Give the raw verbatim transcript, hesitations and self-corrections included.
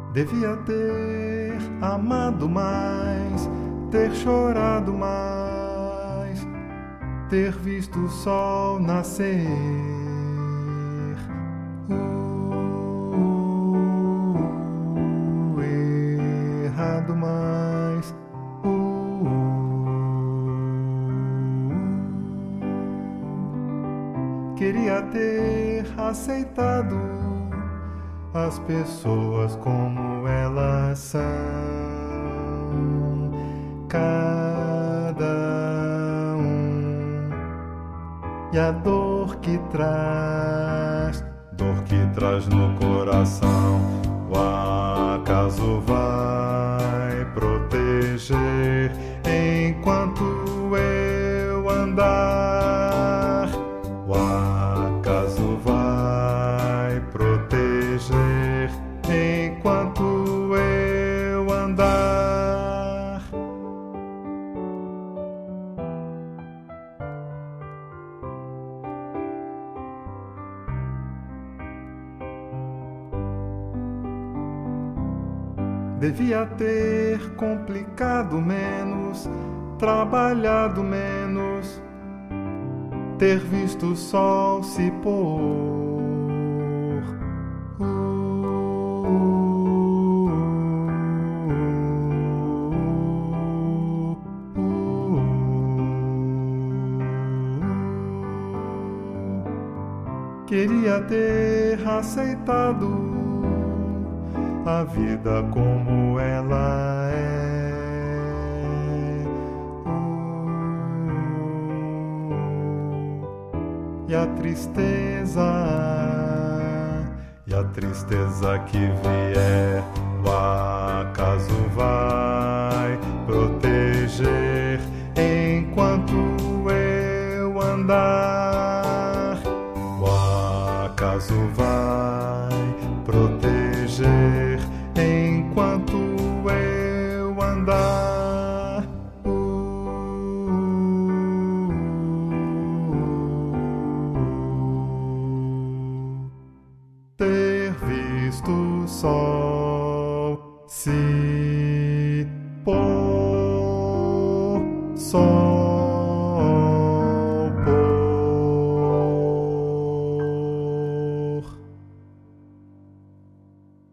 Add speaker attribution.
Speaker 1: Devia ter amado mais, ter chorado mais, ter visto o sol nascer. Uh, errado mais. Uh, queria ter aceitado as pessoas como elas são, cada um, e a dor que traz, dor que traz no coração, o acaso vai proteger enquanto eu andar, o acaso vai proteger enquanto eu andar. Devia ter complicado menos, trabalhado menos, ter visto o sol se pôr. Queria ter aceitado a vida como ela é, uh, e a tristeza, e a tristeza que vier, o acaso vai proteger enquanto eu andar, o acaso vai proteger enquanto eu andar. Uh, ter visto o sol se